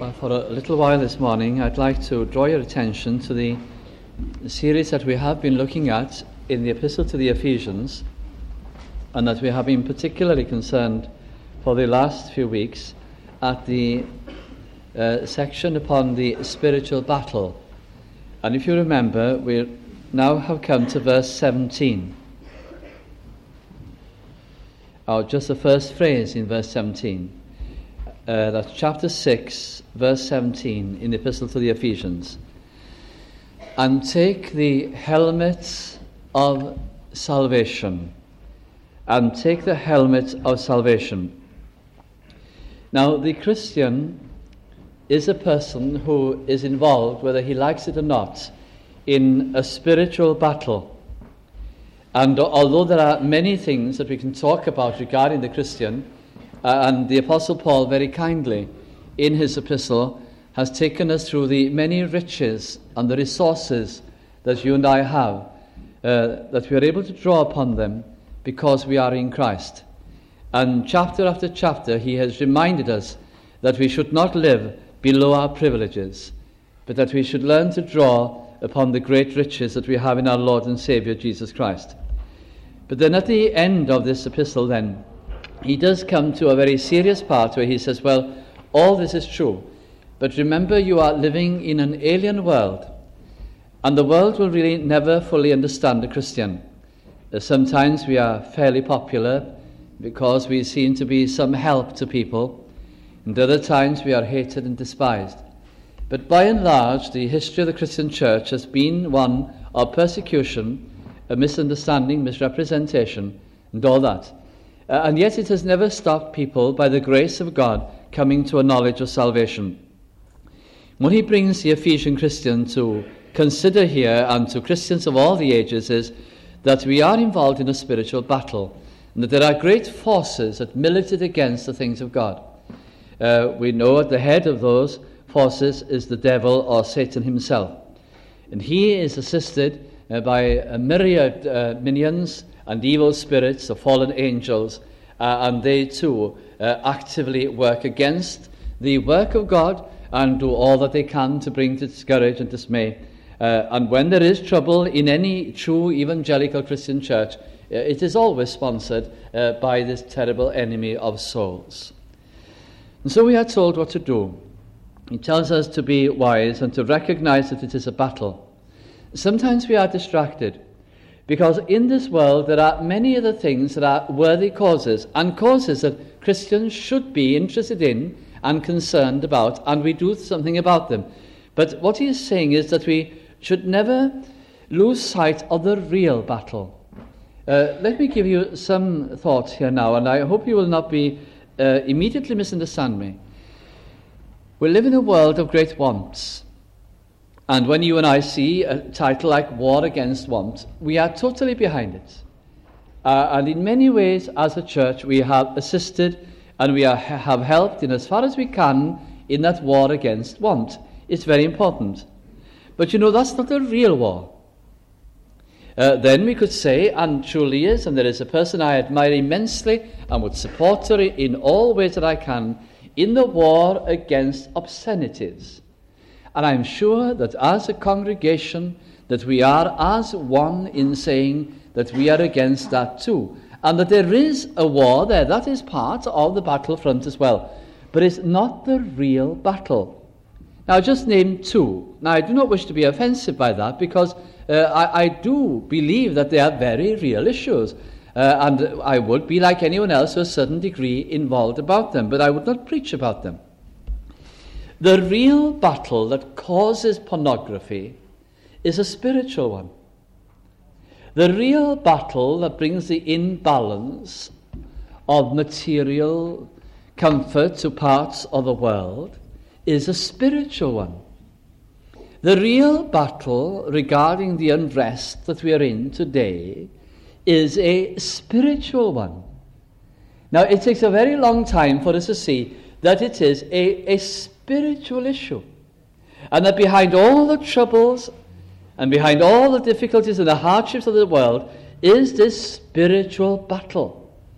Well, for a little while this morning, I'd like to draw your attention to the series that we have been looking at in the Epistle to the Ephesians, and that we have been particularly concerned for the last few weeks at the section upon the spiritual battle. And if you remember, we now have come to verse 17. Or just the first phrase in verse 17. That's chapter 6, verse 17 in the Epistle to the Ephesians. And take the helmet of salvation. And take the helmet of salvation. Now, the Christian is a person who is involved, whether he likes it or not, in a spiritual battle. And although there are many things that we can talk about regarding the Christian, and the Apostle Paul very kindly in his epistle has taken us through the many riches and the resources that you and I have, that we are able to draw upon them because we are in Christ. And chapter after chapter he has reminded us that we should not live below our privileges, but that we should learn to draw upon the great riches that we have in our Lord and Saviour Jesus Christ. But then at the end of this epistle then, he does come to a very serious part where he says, well, all this is true, but remember you are living in an alien world, and the world will really never fully understand a Christian. Sometimes we are fairly popular because we seem to be some help to people, and other times we are hated and despised. But by and large, the history of the Christian church has been one of persecution, a misunderstanding, misrepresentation, and all that. And yet it has never stopped people, by the grace of God, coming to a knowledge of salvation. What he brings the Ephesian Christian to consider here, and to Christians of all the ages, is that we are involved in a spiritual battle, and that there are great forces that militate against the things of God. We know at the head of those forces is the devil, or Satan himself. And he is assisted by a myriad minions and evil spirits, the fallen angels, and they too actively work against the work of God and do all that they can to bring discourage and dismay. And when there is trouble in any true evangelical Christian church, it is always sponsored by this terrible enemy of souls. And so we are told what to do. He tells us to be wise and to recognize that it is a battle. Sometimes we are distracted, because in this world there are many other things that are worthy causes, and causes that Christians should be interested in and concerned about, and we do something about them. But what he is saying is that we should never lose sight of the real battle. Let me give you some thoughts here now, and I hope you will not be immediately misunderstand me. We live in a world of great wants. And when you and I see a title like War Against Want, we are totally behind it. And in many ways, as a church, we have assisted and we have helped in as far as we can in that war against want. It's very important. But you know, that's not a real war. Then we could say, and truly is, and there is a person I admire immensely and would support her in all ways that I can, in the war against obscenities. And I'm sure that as a congregation, that we are as one in saying that we are against that too. And that there is a war there. That is part of the battlefront as well. But it's not the real battle. Now, I just named two. Now, I do not wish to be offensive by that, because I do believe that they are very real issues. And I would be like anyone else to a certain degree involved about them. But I would not preach about them. The real battle that causes pornography is a spiritual one. The real battle that brings the imbalance of material comfort to parts of the world is a spiritual one. The real battle regarding the unrest that we are in today is a spiritual one. Now, it takes a very long time for us to see that it is a spiritual issue, and that behind all the troubles and behind all the difficulties and the hardships of the world is this spiritual battle.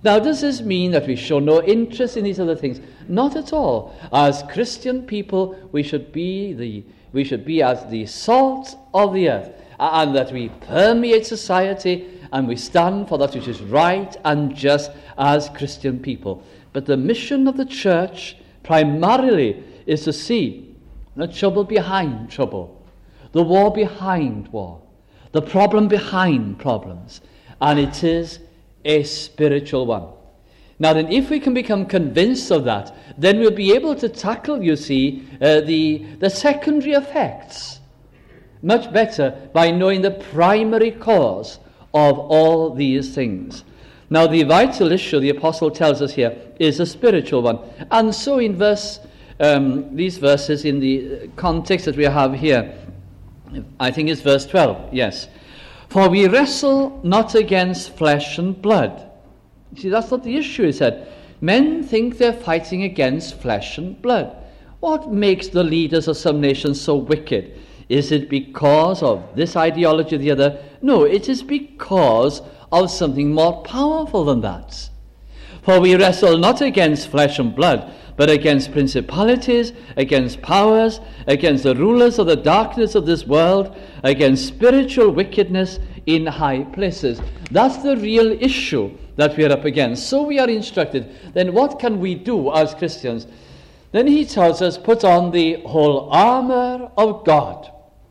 Now, does this mean that we show no interest in these other things? Not at all. As Christian people, we should be as the salt of the earth, and that we permeate society, and we stand for that which is right and just as Christian people. But the mission of the church primarily is to see the trouble behind trouble, the war behind war, the problem behind problems, and it is a spiritual one. Now then, if we can become convinced of that, then we'll be able to tackle, you see, the secondary effects much better by knowing the primary cause of all these things. Now, the vital issue, the apostle tells us here, is a spiritual one. And so in these verses, in the context that we have here, I think it's verse 12, yes. For we wrestle not against flesh and blood. See, that's not the issue, he said. Men think they're fighting against flesh and blood. What makes the leaders of some nations so wicked? Is it because of this ideology or the other? No, it is because of something more powerful than that. For we wrestle not against flesh and blood, but against principalities, against powers, against the rulers of the darkness of this world, against spiritual wickedness in high places. That's the real issue that we are up against. So we are instructed. Then what can we do as Christians? Then he tells us, put on the whole armor of God,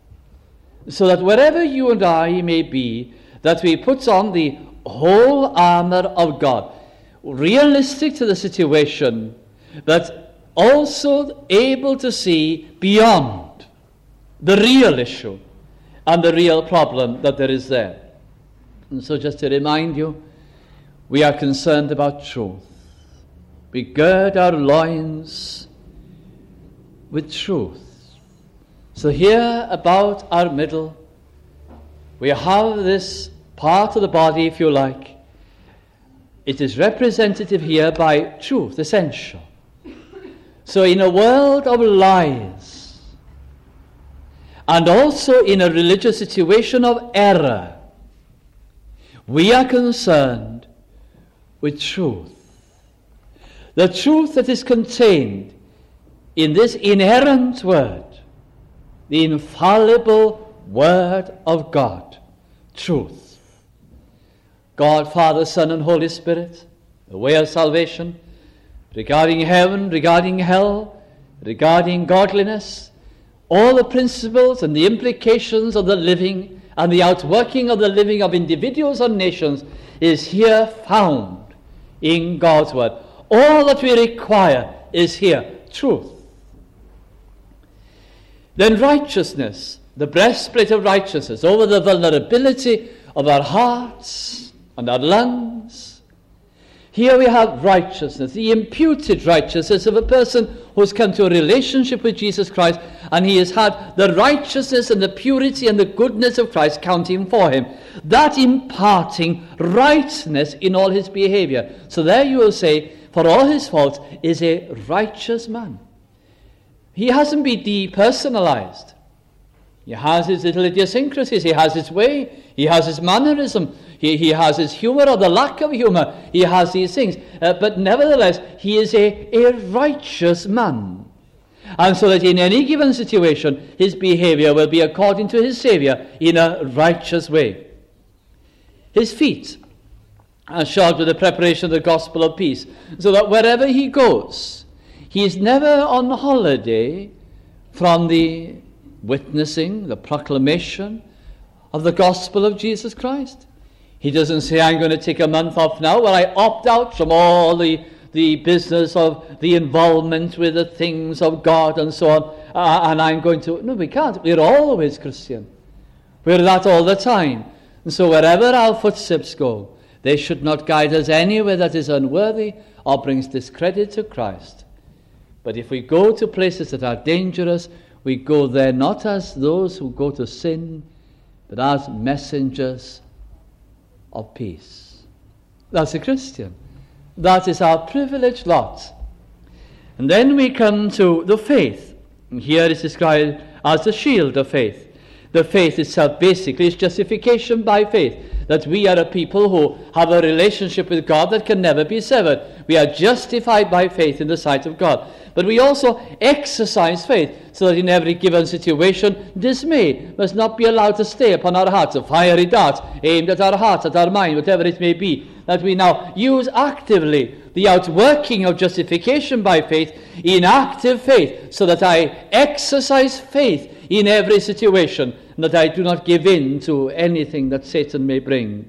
so that wherever you and I may be, that we put on the whole armor of God, realistic to the situation, but also able to see beyond the real issue and the real problem that there is there. And so just to remind you, we are concerned about truth. We gird our loins with truth. So here about our middle, we have this part of the body, if you like. It is representative here by truth, essential. So in a world of lies, and also in a religious situation of error, we are concerned with truth. The truth that is contained in this inerrant word, the infallible word of God, truth. God, Father, Son, and Holy Spirit, the way of salvation, regarding heaven, regarding hell, regarding godliness, all the principles and the implications of the living and the outworking of the living of individuals and nations is here found in God's word. All that we require is here, truth. Then righteousness, the breastplate of righteousness over the vulnerability of our hearts and our lungs. Here we have righteousness, the imputed righteousness of a person who has come to a relationship with Jesus Christ, and he has had the righteousness and the purity and the goodness of Christ counting for him. That imparting rightness in all his behavior. So there you will say, for all his faults, is a righteous man. He hasn't been depersonalized. He has his little idiosyncrasies. He has his way. He has his mannerism. He has his humor or the lack of humor. He has these things. But nevertheless, he is a righteous man. And so that in any given situation, his behavior will be according to his Savior in a righteous way. His feet are shod with the preparation of the gospel of peace, so that wherever he goes, he is never on holiday from the witnessing, the proclamation of the gospel of Jesus Christ. He doesn't say, I'm going to take a month off now where I opt out from all the business of the involvement with the things of God and so on, and I'm going to... No, we can't. We're always Christian. We're that all the time. And so wherever our footsteps go, they should not guide us anywhere that is unworthy or brings discredit to Christ. But if we go to places that are dangerous, we go there not as those who go to sin, but as messengers of peace. That's a Christian. That is our privileged lot. And then we come to the faith. And here it's described as the shield of faith. The faith itself basically is justification by faith. that we are a people who have a relationship with God that can never be severed. We are justified by faith in the sight of God. But we also exercise faith, so that in every given situation, dismay must not be allowed to stay upon our hearts, a fiery dart aimed at our hearts, at our mind, whatever it may be, that we now use actively the outworking of justification by faith in active faith, so that I exercise faith in every situation, and that I do not give in to anything that Satan may bring.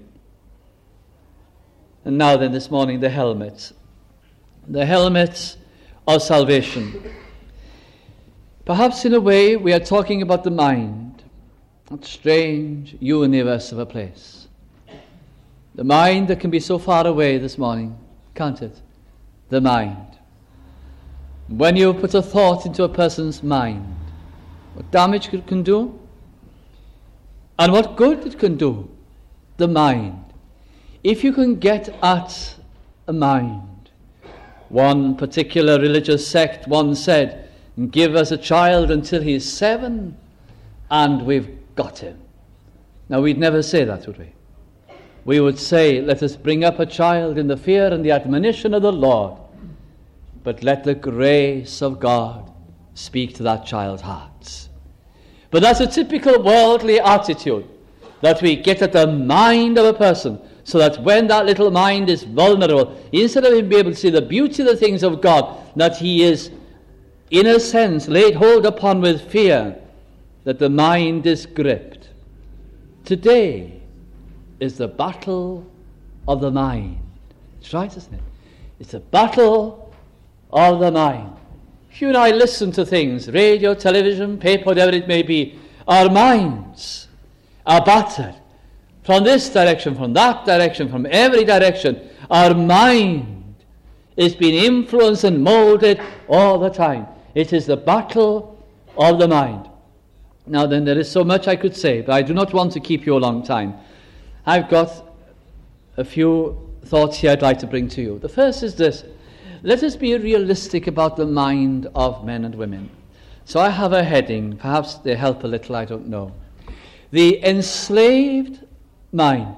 And now then, this morning, the helmet. The helmet of salvation. Perhaps in a way we are talking about the mind, that strange universe of a place. The mind that can be so far away this morning, can't it? The mind. When you put a thought into a person's mind, what damage it can do, and what good it can do. The mind. If you can get at a mind. One particular religious sect once said, give us a child until he's 7 and we've got him. Now we'd never say that, would we? We would say, let us bring up a child in the fear and the admonition of the Lord, but let the grace of God speak to that child's hearts. But that's a typical worldly attitude, that we get at the mind of a person, so that when that little mind is vulnerable, instead of him being able to see the beauty of the things of God, that he is, in a sense, laid hold upon with fear, that the mind is gripped. Today is the battle of the mind. It's right, isn't it? It's a battle of the mind. If you and I listen to things, radio, television, paper, whatever it may be, our minds are battered. From this direction, from that direction, from every direction, our mind is being influenced and molded all the time. It is the battle of the mind. Now then, there is so much I could say, but I do not want to keep you a long time. I've got a few thoughts here I'd like to bring to you. The first is this. Let us be realistic about the mind of men and women. So I have a heading. Perhaps they help a little, I don't know. The enslaved mind.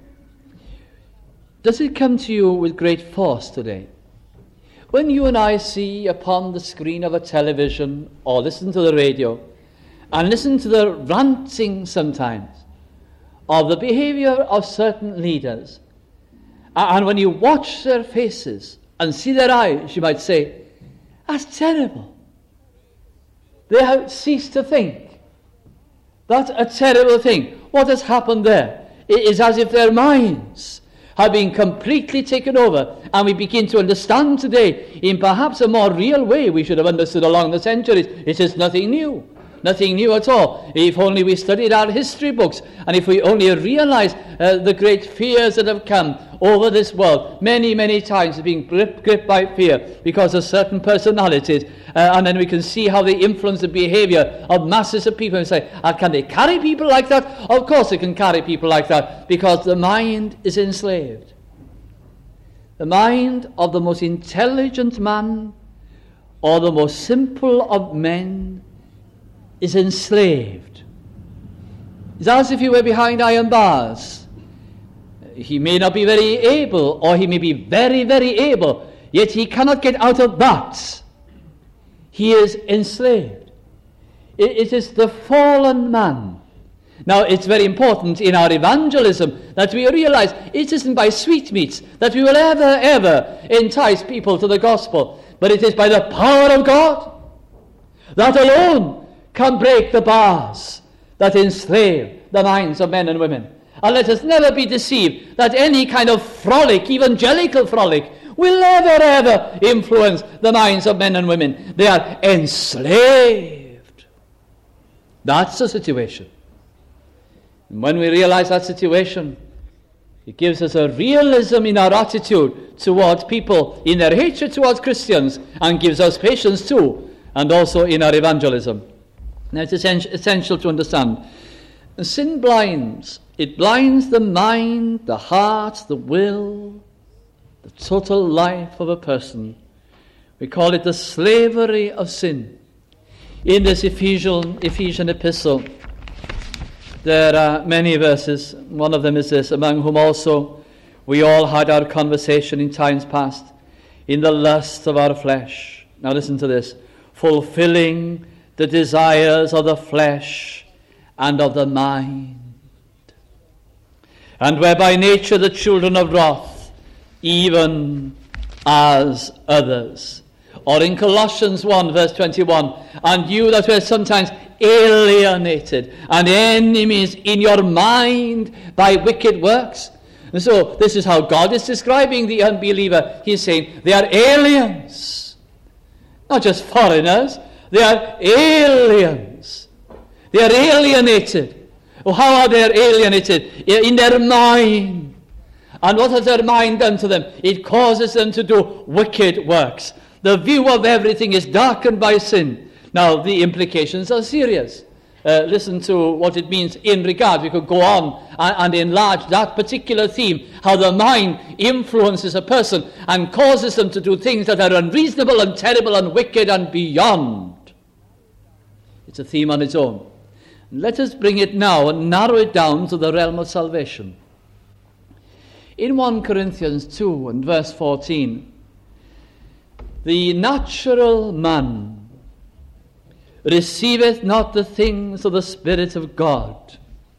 Does it come to you with great force today? When you and I see upon the screen of a television or listen to the radio and listen to the ranting sometimes of the behavior of certain leaders, and when you watch their faces and see their eyes, you might say, that's terrible. They have ceased to think. That's a terrible thing. What has happened there? It is as if their minds have been completely taken over, and we begin to understand today, in perhaps a more real way we should have understood along the centuries, it is nothing new. Nothing new at all. If only we studied our history books, and if we only realized the great fears that have come over this world, many, many times being gripped by fear because of certain personalities, and then we can see how they influence the behavior of masses of people and say, can they carry people like that? Of course they can carry people like that, because the mind is enslaved. The mind of the most intelligent man or the most simple of men is enslaved. It's as if he were behind iron bars. He may not be very able, or he may be very, very able, yet he cannot get out of that. He is enslaved. It is the fallen man. Now, it's very important in our evangelism that we realize it isn't by sweetmeats that we will ever entice people to the gospel, but it is by the power of God. That alone can break the bars that enslave the minds of men and women. And let us never be deceived that any kind of frolic, evangelical frolic, will ever influence the minds of men and women. They are enslaved. That's the situation. And when we realize that situation, it gives us a realism in our attitude towards people, in their hatred towards Christians, and gives us patience too, and also in our evangelism. Now, it's essential to understand. Sin blinds. It blinds the mind, the heart, the will, the total life of a person. We call it the slavery of sin. In this Ephesian epistle, There are many verses. One of them is this: among whom also we all had our conversation in times past, in the lust of our flesh. Now listen to this: fulfilling the desires of the flesh and of the mind. And were by nature the children of wrath, even as others. Or in Colossians 1 verse 21, and you that were sometimes alienated and enemies in your mind by wicked works. And so this is how God is describing the unbeliever. He's saying they are aliens, not just foreigners. They are aliens. They are alienated. Oh, how are they alienated? In their mind. And what has their mind done to them? It causes them to do wicked works. The view of everything is darkened by sin. Now, the implications are serious. Listen to what it means in regard. We could go on and enlarge that particular theme, how the mind influences a person and causes them to do things that are unreasonable and terrible and wicked and beyond. It's a theme on its own. Let us bring it now and narrow it down to the realm of salvation. In 1 Corinthians 2 and verse 14, the natural man receiveth not the things of the Spirit of God,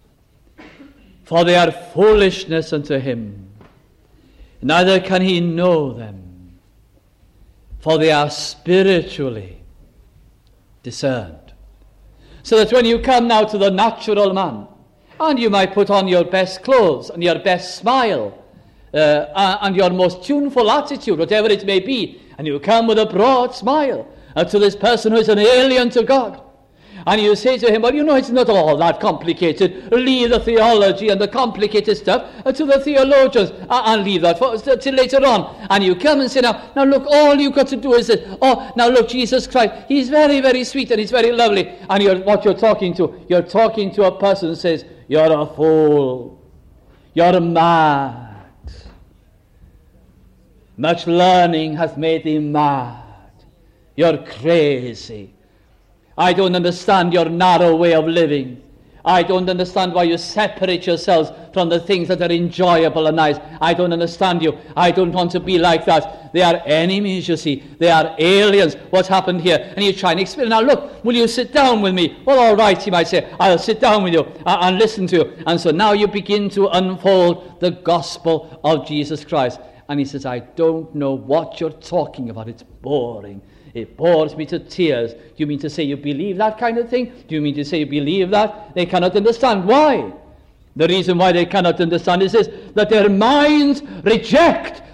for they are foolishness unto him, neither can he know them, for they are spiritually discerned. So that when you come now to the natural man, and you might put on your best clothes and your best smile and your most tuneful attitude, whatever it may be, and you come with a broad smile to this person who is an alien to God, and you say to him, well, you know, it's not all that complicated. Leave the theology and the complicated stuff to the theologians and leave that till later on. And you come and say, now look, all you've got to do is this. Oh, now look, Jesus Christ, he's very, very sweet and he's very lovely. And what you're talking to a person who says, you're a fool. You're mad. Much learning hath made thee mad. You're crazy. I don't understand your narrow way of living. I don't understand why you separate yourselves from the things that are enjoyable and nice. I don't understand you. I don't want to be like that. They are enemies, you see. They are aliens. What's happened here? And you try and explain. Now look, will you sit down with me? Well, all right, he might say. I'll sit down with you and listen to you. And so now you begin to unfold the gospel of Jesus Christ. And he says, I don't know what you're talking about. It's boring. It bores me to tears. Do you mean to say you believe that kind of thing? Do you mean to say you believe that? They cannot understand. Why? The reason why they cannot understand is this, that their minds reject.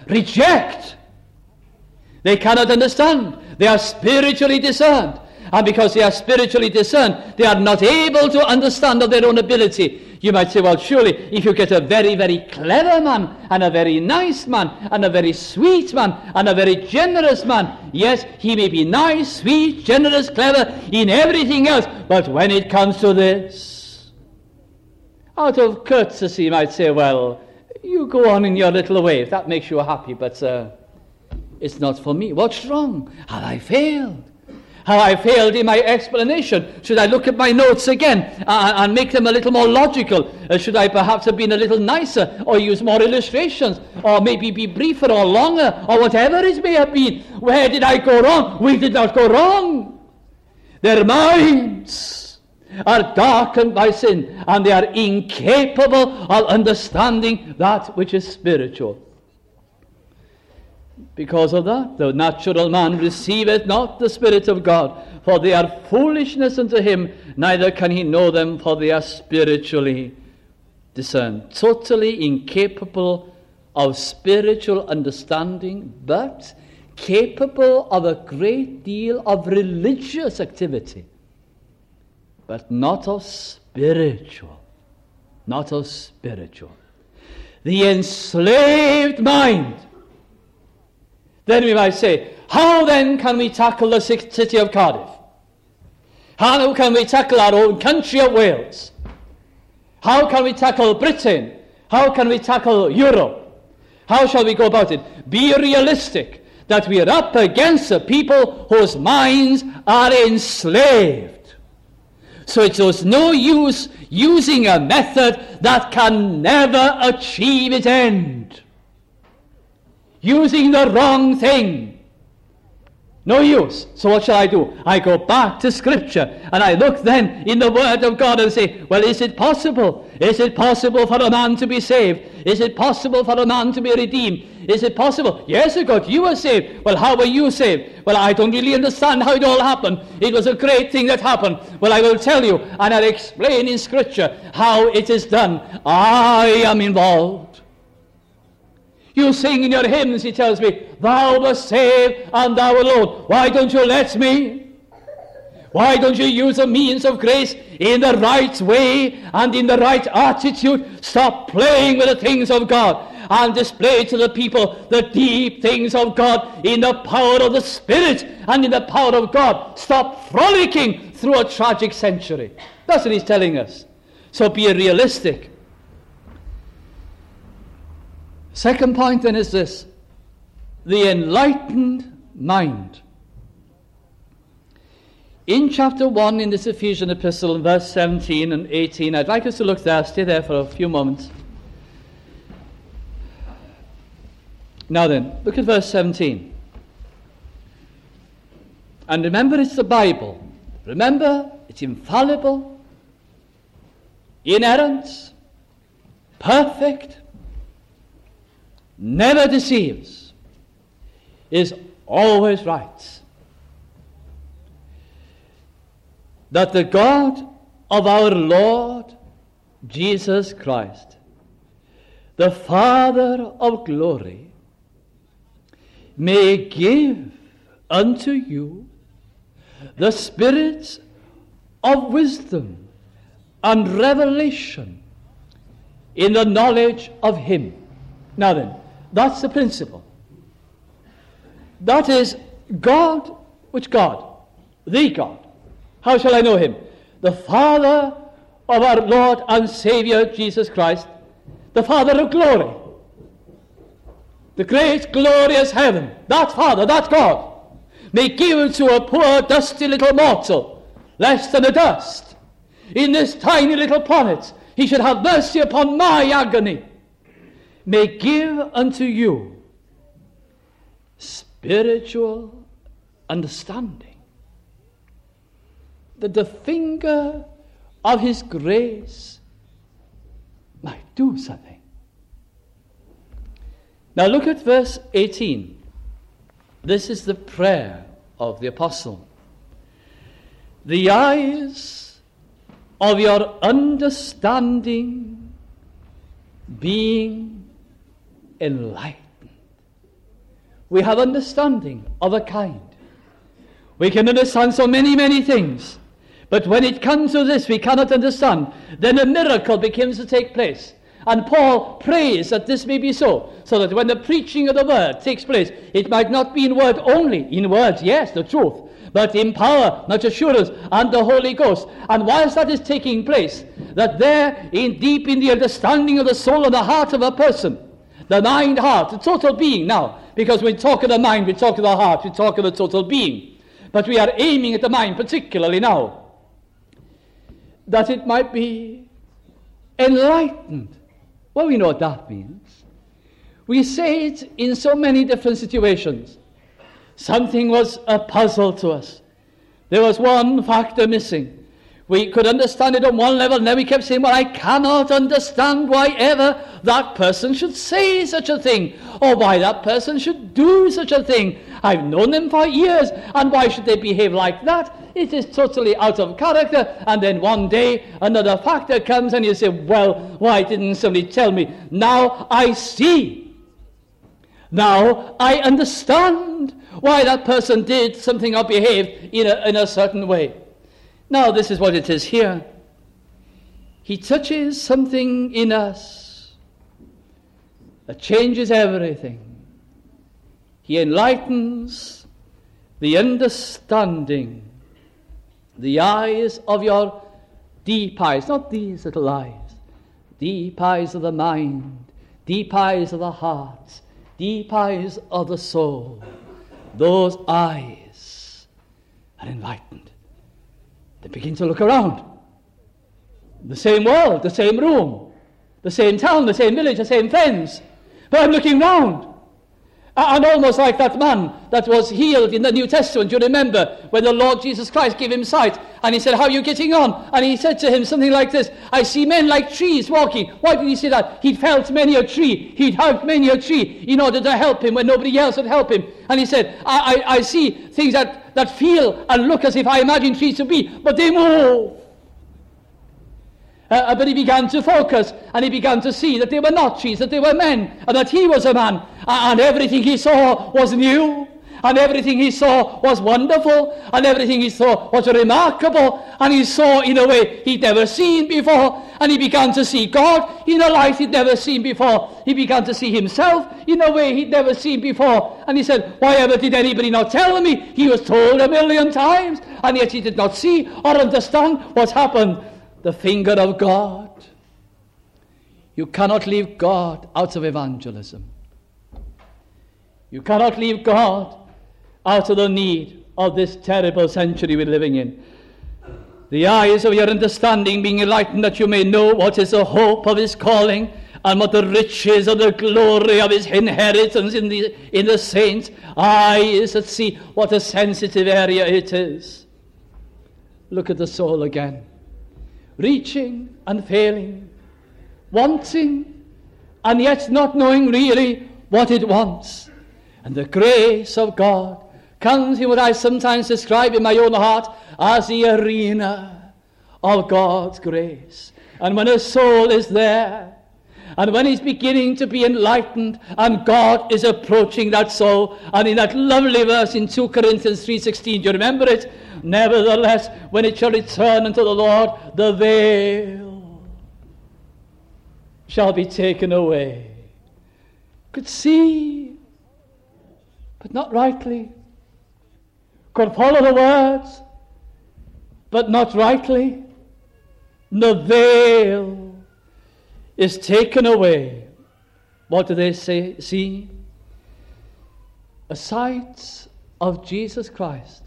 They cannot understand. They are spiritually discerned. And because they are spiritually discerned, they are not able to understand of their own ability. You might say, well, surely, if you get a very, very clever man, and a very nice man, and a very sweet man, and a very generous man, yes, he may be nice, sweet, generous, clever in everything else, but when it comes to this, out of courtesy, you might say, well, you go on in your little way, if that makes you happy, but it's not for me. What's wrong? Have I failed? Have I failed in my explanation? Should I look at my notes again and make them a little more logical? Should I perhaps have been a little nicer, or use more illustrations, or maybe be briefer or longer, or whatever it may have been? Where did I go wrong? We did not go wrong. Their minds are darkened by sin, and they are incapable of understanding that which is spiritual. Because of that, the natural man receiveth not the Spirit of God, for they are foolishness unto him, neither can he know them, for they are spiritually discerned. Totally incapable of spiritual understanding, but capable of a great deal of religious activity, but not of spiritual. Not of spiritual. The enslaved mind. Then we might say, how then can we tackle the city of Cardiff? How can we tackle our own country of Wales? How can we tackle Britain? How can we tackle Europe? How shall we go about it? Be realistic that we are up against a people whose minds are enslaved. So it was no use using a method that can never achieve its end. Using the wrong thing. No use. So what shall I do? I go back to Scripture and I look then in the Word of God and say, well, is it possible? Is it possible for a man to be saved? Is it possible for a man to be redeemed? Is it possible? Yes, God, you were saved. Well, how were you saved? Well, I don't really understand how it all happened. It was a great thing that happened. Well, I will tell you and I'll explain in Scripture how it is done. I am involved. You sing in your hymns, he tells me, thou wast saved and thou alone. Why don't you let me? Why don't you use the means of grace in the right way and in the right attitude? Stop playing with the things of God and display to the people the deep things of God in the power of the Spirit and in the power of God. Stop frolicking through a tragic century. That's what he's telling us. So be realistic. Second point then is this: the enlightened mind. In chapter 1 in this Ephesian epistle, in verse 17 and 18, I'd like us to look there, stay there for a few moments. Now then, look at verse 17. And remember, it's the Bible. Remember, it's infallible, inerrant, perfect, never deceives, is always right. That the God of our Lord Jesus Christ, the Father of glory, may give unto you the spirit of wisdom and revelation in the knowledge of him. Now then, that's the principle. That is God. Which God? The God. How shall I know him? The Father of our Lord and Savior Jesus Christ, the Father of glory, the great glorious heaven. That Father, that God, may give to a poor dusty little mortal less than a dust in this tiny little planet. He should have mercy upon my agony. May give unto you spiritual understanding, that the finger of his grace might do something. Now look at verse 18. This is the prayer of the apostle. The eyes of your understanding being enlightened. We have understanding of a kind. We can understand so many, many things. But when it comes to this, we cannot understand. Then a miracle begins to take place. And Paul prays that this may be so that when the preaching of the word takes place, it might not be in word only. In words, yes, the truth. But in power, not assurance, and the Holy Ghost. And whilst that is taking place, that there, deep in the understanding of the soul and the heart of a person, the mind, heart, the total being now, because when we talk of the mind, we talk of the heart, we talk of the total being. But we are aiming at the mind particularly now, that it might be enlightened. Well, we know what that means. We say it in so many different situations. Something was a puzzle to us. There was one factor missing. We could understand it on one level, and then we kept saying, well, I cannot understand why ever that person should say such a thing, or why that person should do such a thing. I've known them for years, and why should they behave like that? It is totally out of character. And then one day, another factor comes, and you say, well, why didn't somebody tell me? Now I see. Now I understand why that person did something or behaved in a certain way. Now, this is what it is here. He touches something in us that changes everything. He enlightens the understanding, the eyes of your deep eyes, not these little eyes, deep eyes of the mind, deep eyes of the heart, deep eyes of the soul. Those eyes are enlightened. They begin to look around. The same world, the same room, the same town, the same village, the same friends. But I'm looking round. And almost like that man that was healed in the New Testament. You remember when the Lord Jesus Christ gave him sight. And he said, how are you getting on? And he said to him something like this, I see men like trees walking. Why did he say that? He'd felt many a tree. He'd hugged many a tree in order to help him when nobody else would help him. And he said, I see things that feel and look as if I imagine trees to be, but they move. But he began to focus, and he began to see that they were not trees, that they were men, and that he was a man. And everything he saw was new, and everything he saw was wonderful, and everything he saw was remarkable, and he saw in a way he'd never seen before, and he began to see God in a light he'd never seen before. He began to see himself in a way he'd never seen before. And he said, why ever did anybody not tell me? He was told 1,000,000 times, and yet he did not see or understand what's happened. The finger of God. You cannot leave God out of evangelism. You cannot leave God out of the need of this terrible century we're living in. The eyes of your understanding being enlightened, that you may know what is the hope of his calling, and what the riches of the glory of his inheritance in the saints. Eyes that see what a sensitive area it is. Look at the soul again. Reaching and failing, wanting and yet not knowing really what it wants. And the grace of God comes in what I sometimes describe in my own heart as the arena of God's grace. And when a soul is there, and when he's beginning to be enlightened, and God is approaching that soul, and in that lovely verse in 2 Corinthians 3:16, do you remember it? Nevertheless, when it shall return unto the Lord, the veil shall be taken away. Could see, but not rightly. Could follow the words, but not rightly. The veil is taken away. What do they say? See? A sight of Jesus Christ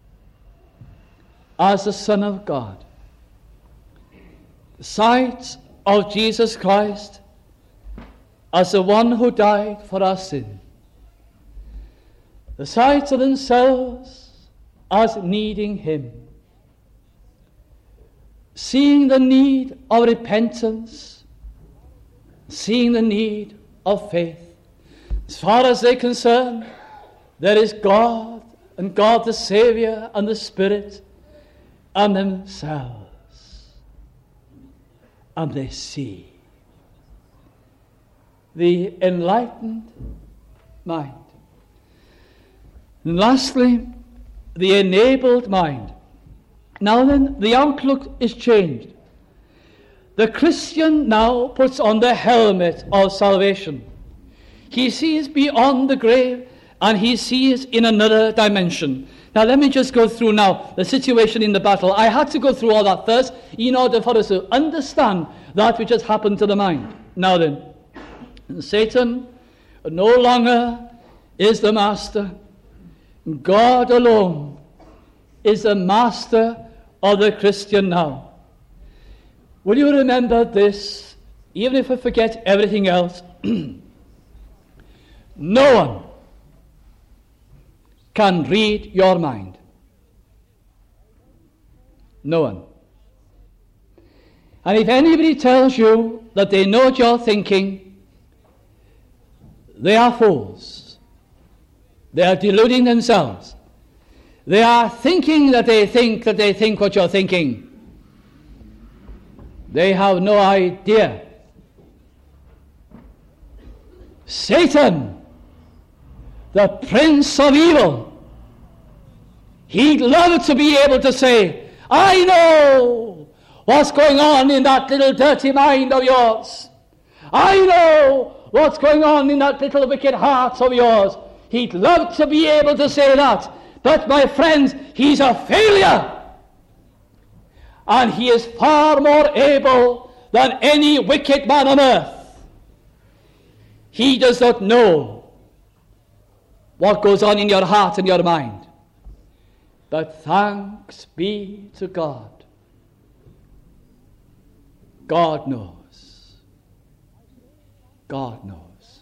as the Son of God. The sight of Jesus Christ as the one who died for our sin. The sight of themselves as needing him. Seeing the need of repentance. Seeing the need of faith. As far as they're concerned, there is God, and God the Savior, and the Spirit, and themselves. And they see. The enlightened mind. And lastly, the enabled mind. Now then, the outlook is changed. The Christian now puts on the helmet of salvation. He sees beyond the grave, and he sees in another dimension. Now let me just go through now the situation in the battle. I had to go through all that first in order for us to understand that which has happened to the mind. Now then, Satan no longer is the master. God alone is the master of the Christian now. Will you remember this, even if I forget everything else? No one can read your mind. No one. And if anybody tells you that they know what you're thinking, they are fools. They are deluding themselves. They are thinking that they think what you're thinking. They have no idea. Satan, the prince of evil, he'd love to be able to say, I know what's going on in that little dirty mind of yours. I know what's going on in that little wicked heart of yours. He'd love to be able to say that. But my friends, he's a failure. And he is far more able than any wicked man on earth. He does not know what goes on in your heart and your mind. But thanks be to God. God knows. God knows.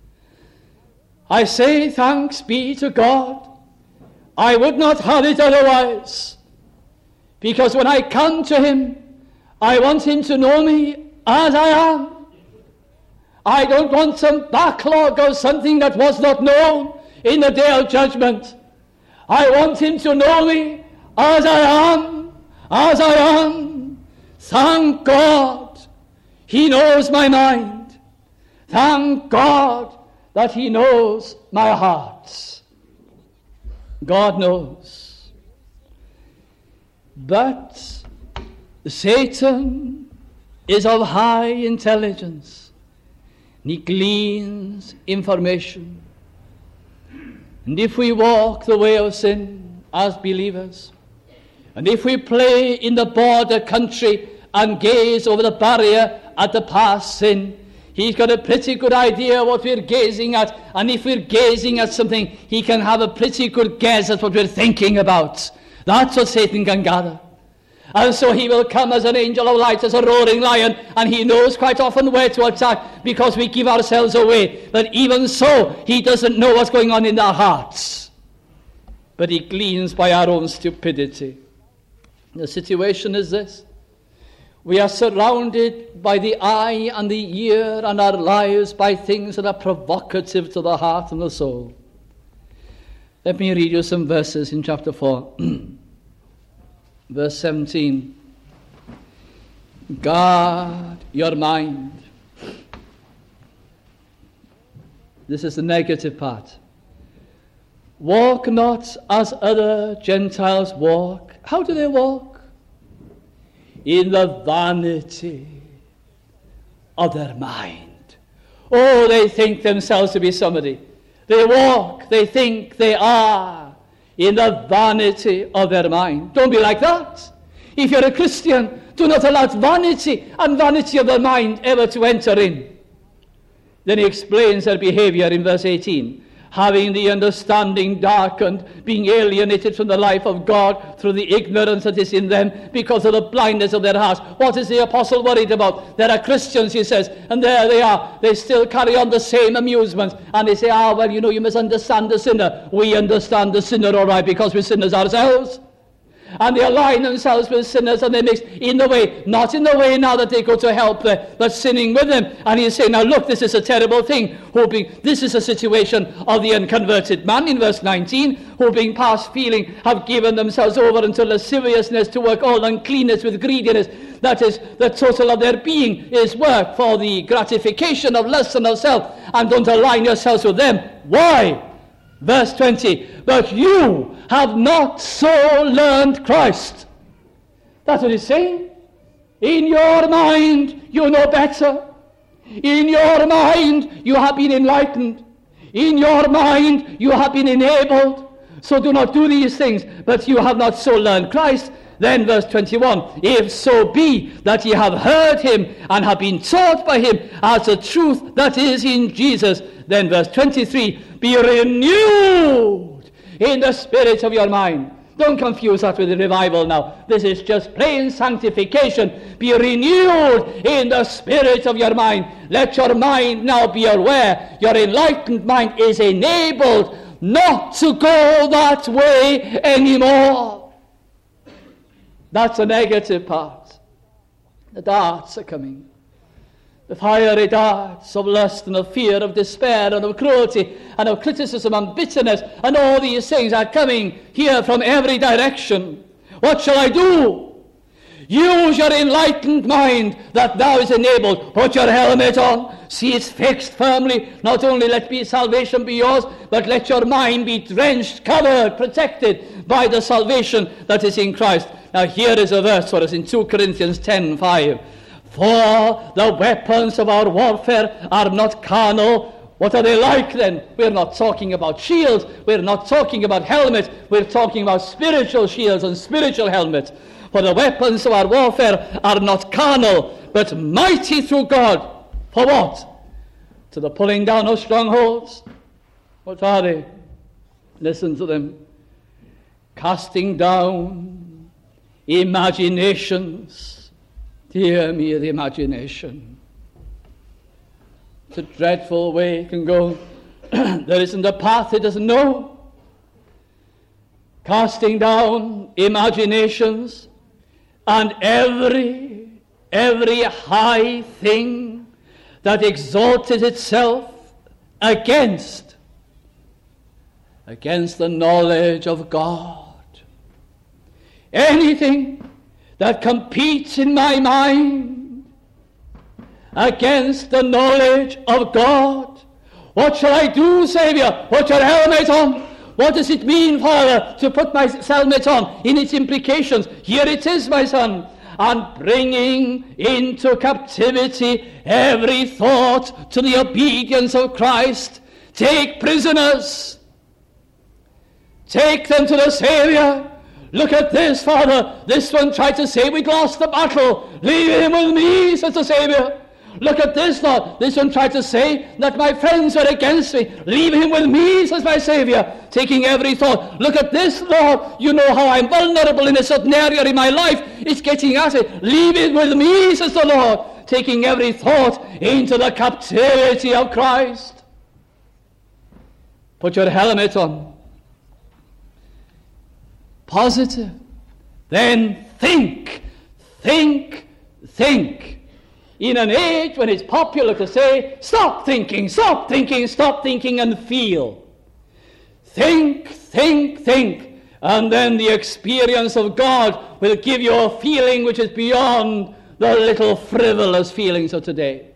I say thanks be to God. I would not have it otherwise. Because when I come to him, I want him to know me as I am. I don't want some backlog of something that was not known in the day of judgment. I want him to know me as I am, as I am. Thank God he knows my mind. Thank God that he knows my heart. God knows. But Satan is of high intelligence. He gleans information. And if we walk the way of sin as believers, and if we play in the border country and gaze over the barrier at the past sin, he's got a pretty good idea what we're gazing at. And if we're gazing at something, he can have a pretty good guess at what we're thinking about. That's what Satan can gather. And so he will come as an angel of light, as a roaring lion, and he knows quite often where to attack because we give ourselves away. But even so, he doesn't know what's going on in our hearts. But he gleans by our own stupidity. The situation is this. We are surrounded by the eye and the ear and our lives by things that are provocative to the heart and the soul. Let me read you some verses in chapter 4. Verse 17. Guard your mind. This is the negative part. Walk not as other Gentiles walk. How do they walk? In the vanity of their mind. Oh, they think themselves to be somebody. They walk, they think they are in the vanity of their mind. Don't be like that. If you're a Christian, do not allow vanity and vanity of the mind ever to enter in. Then he explains their behavior in verse 18. Having the understanding darkened, being alienated from the life of God through the ignorance that is in them because of the blindness of their hearts. What is the apostle worried about? There are Christians, he says, and there they are. They still carry on the same amusements. And they say, well, you must understand the sinner. We understand the sinner all right because we're sinners ourselves. And they align themselves with sinners and they mix in the way, not in the way now that they go to help them, but sinning with them. And he's saying, now look, this is a terrible thing. This is a situation of the unconverted man in verse 19, who being past feeling have given themselves over unto lasciviousness to work all uncleanness with greediness. That is, the total of their being is work for the gratification of lust and of self. And don't align yourselves with them. Why? Verse 20, but you have not so learned Christ. That's what he's saying. In your mind, you know better. In your mind, you have been enlightened. In your mind, you have been enabled. So do not do these things, but you have not so learned Christ. Then verse 21, if so be that ye have heard him and have been taught by him as the truth that is in Jesus. Then verse 23, be renewed in the spirit of your mind. Don't confuse that with the revival now. This is just plain sanctification. Be renewed in the spirit of your mind. Let your mind now be aware. Your enlightened mind is enabled not to go that way anymore. That's the negative part. The darts are coming. The fiery darts of lust and of fear, of despair and of cruelty and of criticism and bitterness, and all these things are coming here from every direction. What shall I do? Use your enlightened mind that thou is enabled. Put your helmet on. See it's fixed firmly. Not only let salvation be yours, but let your mind be drenched, covered, protected by the salvation that is in Christ. Now here is a verse for us in 2 Corinthians 10:5. For the weapons of our warfare are not carnal. What are they like then? We're not talking about shields. We're not talking about helmets. We're talking about spiritual shields and spiritual helmets. For the weapons of our warfare are not carnal, but mighty through God. For what? To the pulling down of strongholds. What are they? Listen to them. Casting down imaginations Dear me, the imagination. It's a dreadful way it can go. There isn't a path it doesn't know. Casting down imaginations and every high thing that exalted itself against the knowledge of God. Anything that competes in my mind against the knowledge of God. What shall I do, Saviour? Put your helmet on. What does it mean, Father, to put my helmet on in its implications? Here it is, my son. And bringing into captivity every thought to the obedience of Christ. Take prisoners. Take them to the Saviour. Look at this, Father. This one tried to say we'd lost the battle. Leave him with me, says the Saviour. Look at this, Lord. This one tried to say that my friends were against me. Leave him with me, says my Saviour, taking every thought. Look at this, Lord. You know how I'm vulnerable in a certain area in my life. It's getting at it. Leave it with me, says the Lord, taking every thought into the captivity of Christ. Put your helmet on. Positive. Then think. In an age when it's popular to say, stop thinking, and feel. Think. And then the experience of God will give you a feeling which is beyond the little frivolous feelings of today.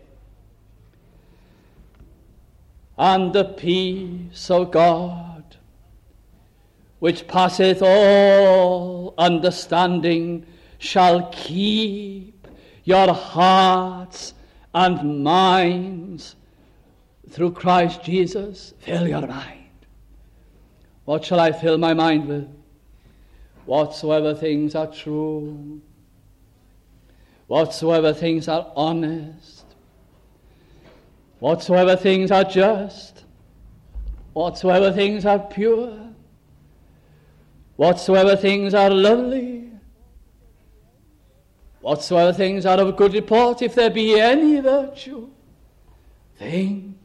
And the peace of God, which passeth all understanding, shall keep your hearts and minds through Christ Jesus. Fill your mind. What shall I fill my mind with? Whatsoever things are true, whatsoever things are honest, whatsoever things are just, whatsoever things are pure, whatsoever things are lovely, whatsoever things are of good report, if there be any virtue, think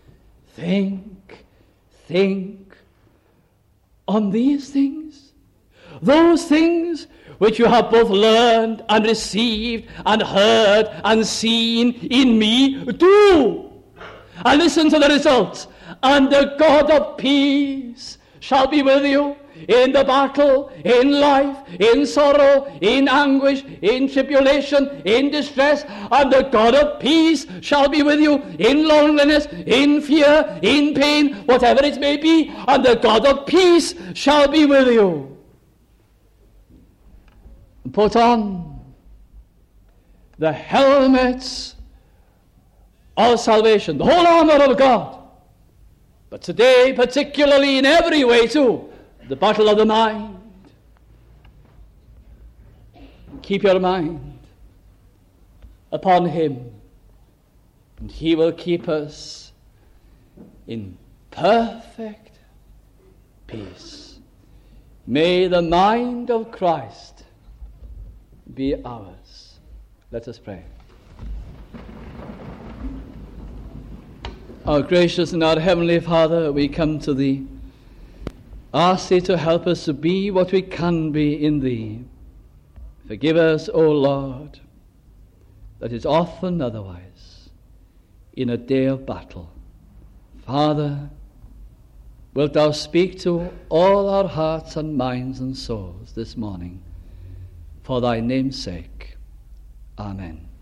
on these things. Those things which you have both learned and received and heard and seen in me, do. And listen to the results. And the God of peace shall be with you in the battle, in life, in sorrow, in anguish, in tribulation, in distress, and the God of peace shall be with you in loneliness, in fear, in pain, whatever it may be, and the God of peace shall be with you. Put on the helmets of salvation, the whole armor of God. But today, particularly in every way too, the battle of the mind. Keep your mind upon him, and he will keep us in perfect peace. May the mind of Christ be ours. Let us pray. Our gracious and our heavenly Father, we come to thee. Ask thee to help us to be what we can be in thee. Forgive us, O Lord, that is often otherwise in a day of battle. Father, wilt thou speak to all our hearts and minds and souls this morning, for thy name's sake. Amen.